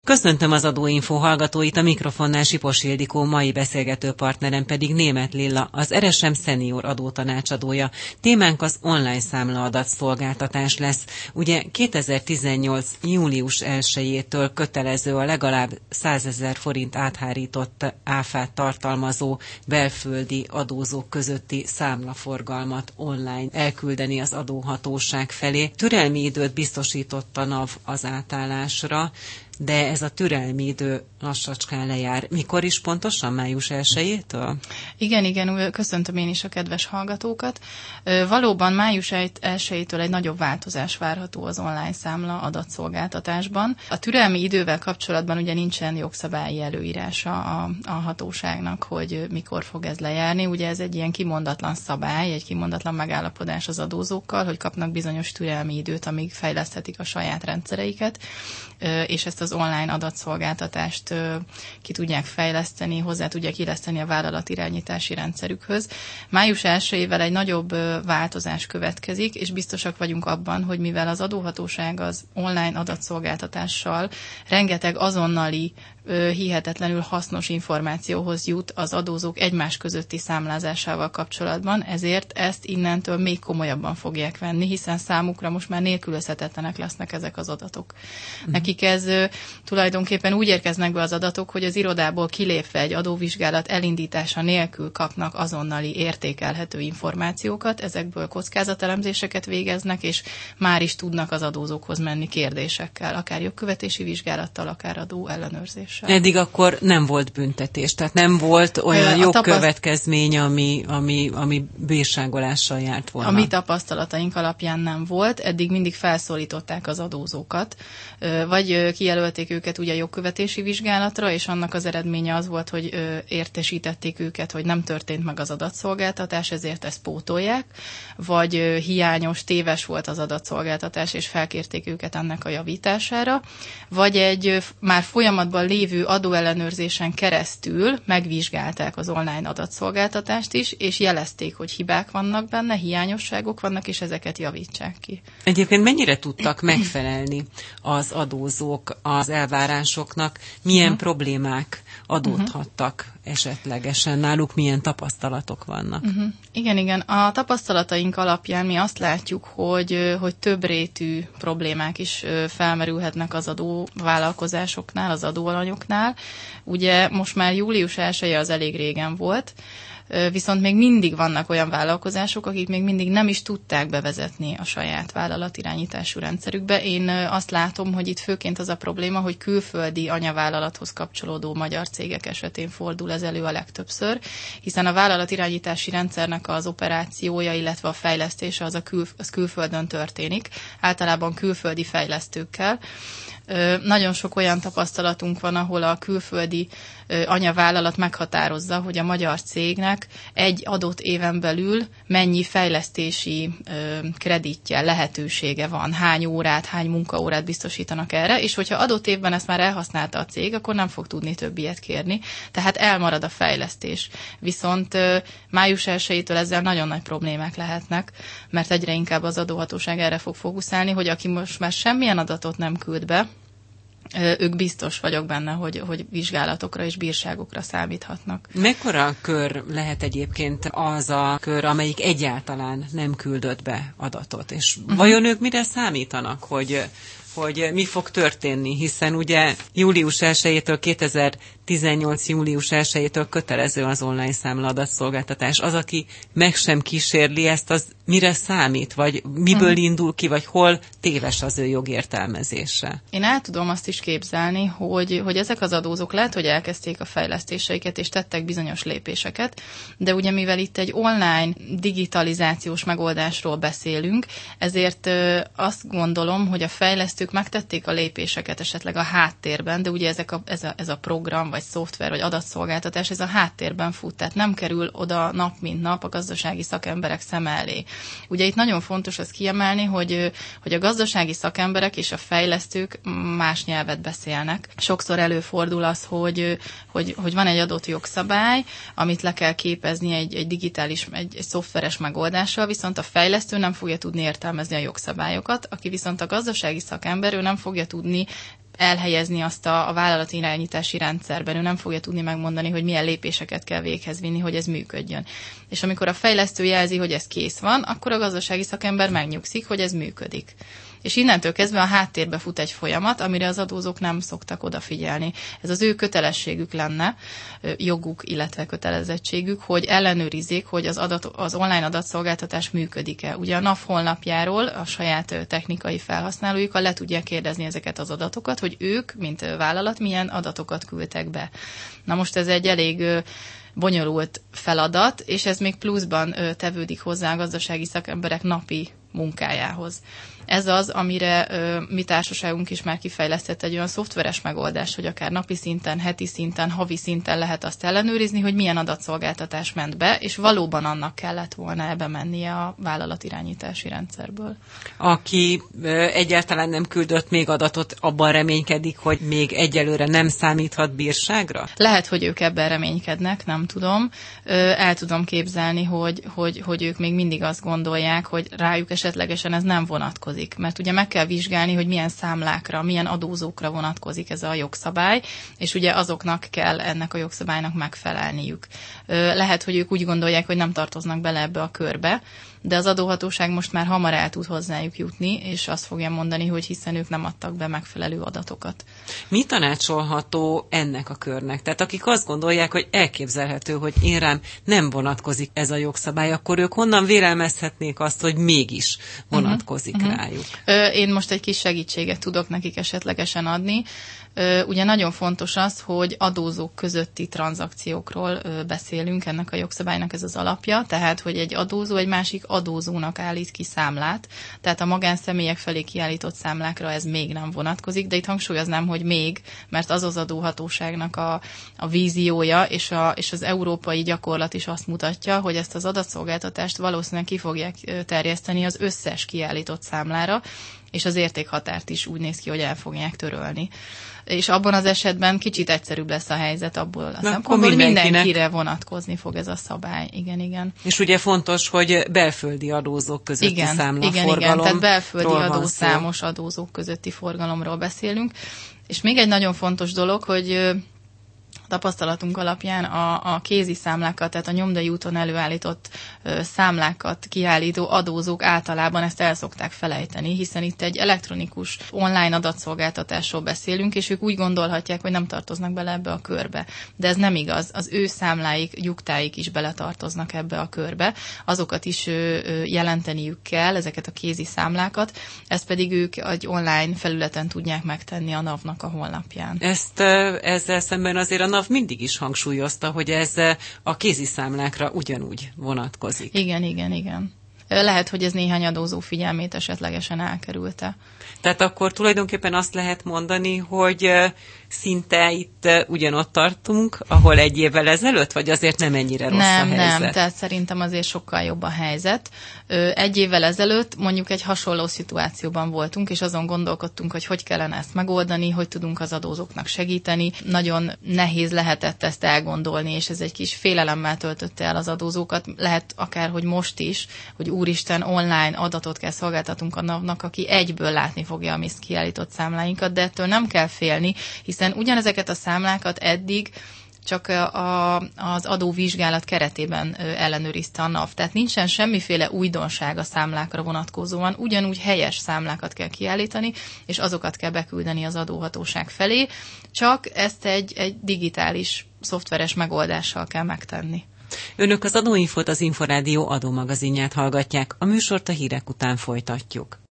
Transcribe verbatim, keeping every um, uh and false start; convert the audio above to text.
Köszöntöm az Adóinfo hallgatóit, a mikrofonnál Sipos Ildikó, mai beszélgető partnerem pedig Németh Lilla, az er es em Senior adótanácsadója. Témánk az online számlaadat szolgáltatás lesz. Ugye kétezer-tizennyolc. július elsejétől kötelező a legalább százezer forint áthárított áfát tartalmazó belföldi adózók közötti számlaforgalmat online elküldeni az adóhatóság felé. Türelmi időt biztosított a NAV az átállásra, de ez a türelmi idő lassacskán lejár. Mikor is pontosan? május elsejétől? Igen, igen, köszöntöm én is a kedves hallgatókat. Valóban május elsejétől egy nagyobb változás várható az online számla adatszolgáltatásban. A türelmi idővel kapcsolatban ugye nincsen jogszabályi előírása a, a hatóságnak, hogy mikor fog ez lejárni. Ugye ez egy ilyen kimondatlan szabály, egy kimondatlan megállapodás az adózókkal, hogy kapnak bizonyos türelmi időt, amíg fejleszthetik a saját rendszereiket, és ezt az online adatszolgáltatást ki tudják fejleszteni, hozzá tudják illeszteni a vállalatirányítási rendszerükhöz. Május elsejével egy nagyobb változás következik, és biztosak vagyunk abban, hogy mivel az adóhatóság az online adatszolgáltatással rengeteg azonnali, hihetetlenül hasznos információhoz jut az adózók egymás közötti számlázásával kapcsolatban, ezért ezt innentől még komolyabban fogják venni, hiszen számukra most már nélkülözhetetlenek lesznek ezek az adatok. Mm. Nekik ez tulajdonképpen úgy érkeznek be az adatok, hogy az irodából kilépve egy adóvizsgálat elindítása nélkül kapnak azonnali értékelhető információkat, ezekből kockázatelemzéseket végeznek, és már is tudnak az adózókhoz menni kérdésekkel, akár jogkövetési vizsgálattal, akár adó ellenőrzéssel. Eddig akkor nem volt büntetés, tehát nem volt olyan jogkövetkezmény, ami, ami, ami bírságolással járt volna. A mi tapasztalataink alapján nem volt, eddig mindig felszólították az adózókat, vagy kijelölték őket ugye jogkövetési vizsgálatra, és annak az eredménye az volt, hogy értesítették őket, hogy nem történt meg az adatszolgáltatás, ezért ezt pótolják, vagy hiányos, téves volt az adatszolgáltatás, és felkérték őket ennek a javítására, vagy egy már folyamatban lévő adóellenőrzésen keresztül megvizsgálták az online adatszolgáltatást is, és jelezték, hogy hibák vannak benne, hiányosságok vannak, és ezeket javítsák ki. Egyébként mennyire tudtak megfelelni az adózók az elvárásoknak, milyen uh-huh. problémák adódhattak uh-huh. esetlegesen, náluk milyen tapasztalatok vannak? Uh-huh. Igen, igen. A tapasztalataink alapján mi azt látjuk, hogy, hogy többrétű problémák is felmerülhetnek az adóvállalkozásoknál, az adóalanyoknál. Ugye most már július elseje az elég régen volt, viszont még mindig vannak olyan vállalkozások, akik még mindig nem is tudták bevezetni a saját vállalatirányítású rendszerükbe. Én azt látom, hogy itt főként az a probléma, hogy külföldi anyavállalathoz kapcsolódó magyar cégek esetén fordul ez elő a legtöbbször, hiszen a vállalatirányítási rendszernek az operációja, illetve a fejlesztése az, a kül, az külföldön történik, általában külföldi fejlesztőkkel. Nagyon sok olyan tapasztalatunk van, ahol a külföldi anyavállalat meghatározza, hogy a magyar cégnek egy adott éven belül mennyi fejlesztési kreditje, lehetősége van, hány órát, hány munkaórát biztosítanak erre, és hogyha adott évben ezt már elhasználta a cég, akkor nem fog tudni több ilyet kérni, tehát elmarad a fejlesztés. Viszont május elsejétől ezzel nagyon nagy problémák lehetnek, mert egyre inkább az adóhatóság erre fog fókuszálni, hogy aki most már semmilyen adatot nem küld be, ők biztos vagyok benne, hogy, hogy vizsgálatokra és bírságokra számíthatnak. Mekkora kör lehet egyébként az a kör, amelyik egyáltalán nem küldött be adatot? És uh-huh. vajon ők mire számítanak, hogy, hogy mi fog történni? Hiszen ugye július elsejétől, kétezer-tizennyolc. július elsejétől kötelező az online számlaadatszolgáltatás. Az, aki meg sem kísérli ezt, az mire számít? Vagy miből uh-huh. indul ki, vagy hol téves az ő jogértelmezése? Én el tudom azt is képzelni, hogy, hogy ezek az adózók lehet, hogy elkezdték a fejlesztéseiket, és tettek bizonyos lépéseket, de ugye mivel itt egy online digitalizációs megoldásról beszélünk, ezért azt gondolom, hogy a fejlesztők megtették a lépéseket esetleg a háttérben, de ugye ezek a, ez, a, ez a program, vagy szoftver, vagy adatszolgáltatás, ez a háttérben fut, tehát nem kerül oda nap mint nap a gazdasági szakemberek szeme elé. Ugye itt nagyon fontos azt kiemelni, hogy, hogy a gazdasági szakemberek és a fejlesztők más nyelvet beszélnek. Sokszor előfordul az, hogy, hogy, hogy van egy adott jogszabály, amit le kell képezni egy, egy digitális, egy, egy szoftveres megoldással, viszont a fejlesztő nem fogja tudni értelmezni a jogszabályokat, aki viszont a gazdasági szakember, ő nem fogja tudni elhelyezni azt a, a vállalati irányítási rendszerben, ő nem fogja tudni megmondani, hogy milyen lépéseket kell véghez vinni, hogy ez működjön. És amikor a fejlesztő jelzi, hogy ez kész van, akkor a gazdasági szakember megnyugszik, hogy ez működik. És innentől kezdve a háttérbe fut egy folyamat, amire az adózók nem szoktak odafigyelni. Ez az ő kötelességük lenne, joguk, illetve kötelezettségük, hogy ellenőrizzék, hogy az, adat, az online adatszolgáltatás működik-e. Ugye a NAV honlapjáról a saját technikai felhasználóikkal le tudják kérdezni ezeket az adatokat, hogy ők, mint vállalat, milyen adatokat küldtek be. Na most ez egy elég bonyolult feladat, és ez még pluszban tevődik hozzá a gazdasági szakemberek napi munkájához. Ez az, amire ö, mi társaságunk is már kifejlesztett egy olyan szoftveres megoldást, hogy akár napi szinten, heti szinten, havi szinten lehet azt ellenőrizni, hogy milyen adatszolgáltatás ment be, és valóban annak kellett volna ebbe mennie a vállalatirányítási rendszerből. Aki ö, egyáltalán nem küldött még adatot, abban reménykedik, hogy még egyelőre nem számíthat bírságra? Lehet, hogy ők ebben reménykednek, nem tudom. Ö, el tudom képzelni, hogy, hogy, hogy ők még mindig azt gondolják, hogy rájuk esetlegesen ez nem vonatkozik. Mert ugye meg kell vizsgálni, hogy milyen számlákra, milyen adózókra vonatkozik ez a jogszabály, és ugye azoknak kell ennek a jogszabálynak megfelelniük. Lehet, hogy ők úgy gondolják, hogy nem tartoznak bele ebbe a körbe, de az adóhatóság most már hamar el tud hozzájuk jutni, és azt fogja mondani, hogy hiszen ők nem adtak be megfelelő adatokat. Mi tanácsolható ennek a körnek? Tehát akik azt gondolják, hogy elképzelhető, hogy én rám nem vonatkozik ez a jogszabály, akkor ők honnan vélelmezhetnék azt, hogy mégis vonatkozik uh-huh. rájuk? Én most egy kis segítséget tudok nekik esetlegesen adni. Ugye nagyon fontos az, hogy adózók közötti tranzakciókról beszélünk, ennek a jogszabálynak ez az alapja, tehát hogy egy adózó egy másik adózónak állít ki számlát, tehát a magánszemélyek felé kiállított számlákra ez még nem vonatkozik, de itt hangsúlyoznám, hogy még, mert az az adóhatóságnak a, a víziója és, a, és az európai gyakorlat is azt mutatja, hogy ezt az adatszolgáltatást valószínűleg ki fogják terjeszteni az összes kiállított számlára, és az értékhatárt is úgy néz ki, hogy el fogják törölni. És abban az esetben kicsit egyszerűbb lesz a helyzet abból a szempontból, hogy mindenkire vonatkozni fog ez a szabály. Igen, igen. És ugye fontos, hogy belföldi adózók közötti igen, számlaforgalom. Igen, igen, tehát belföldi adószámos adózók közötti forgalomról beszélünk. És még egy nagyon fontos dolog, hogy tapasztalatunk alapján a, a kézi számlákat, tehát a nyomdai úton előállított ö, számlákat kiállító adózók általában ezt el szokták felejteni, hiszen itt egy elektronikus online adatszolgáltatásról beszélünk, és ők úgy gondolhatják, hogy nem tartoznak bele ebbe a körbe. De ez nem igaz. Az ő számláik, lyuktáik is beletartoznak ebbe a körbe. Azokat is ö, ö, jelenteniük kell, ezeket a kézi számlákat, ezt pedig ők egy online felületen tudják megtenni a NAV-nak a honlapján. Ezt ö, ezzel szemben azért a NAV mindig is hangsúlyozta, hogy ez a kéziszámlákra ugyanúgy vonatkozik. Igen, igen, igen. Lehet, hogy ez néhány adózó figyelmét esetlegesen elkerülte. Tehát akkor tulajdonképpen azt lehet mondani, hogy szinte itt ugyanott tartunk, ahol egy évvel ezelőtt, vagy azért nem ennyire rossz nem, a helyzet? Nem, tehát szerintem azért sokkal jobb a helyzet. Egy évvel ezelőtt mondjuk egy hasonló szituációban voltunk, és azon gondolkodtunk, hogy hogy kellene ezt megoldani, hogy tudunk az adózóknak segíteni. Nagyon nehéz lehetett ezt elgondolni, és ez egy kis félelemmel töltötte el az adózókat. Lehet akár, hogy most is, hogy úristen, online adatot kell szolgáltatunk a NAV-nak, aki egyből látni fogja a mi kiállított számláinkat, de ettől nem kell félni, hiszen ugyanezeket a számlákat eddig csak a, az adóvizsgálat keretében ellenőrizte a NAV. Tehát nincsen semmiféle újdonság a számlákra vonatkozóan, ugyanúgy helyes számlákat kell kiállítani, és azokat kell beküldeni az adóhatóság felé, csak ezt egy, egy digitális, szoftveres megoldással kell megtenni. Önök az Adóinfót, az Inforádió adómagazinját hallgatják, a műsort a hírek után folytatjuk.